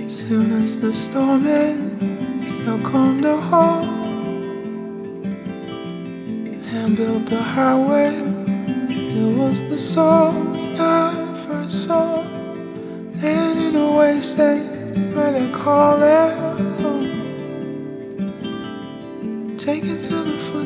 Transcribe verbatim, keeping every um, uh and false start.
Soon as the storm ends, they'll come to halt and build the highway. It was the song I first saw, and in a wasteland where they call it home. Take it to the foot.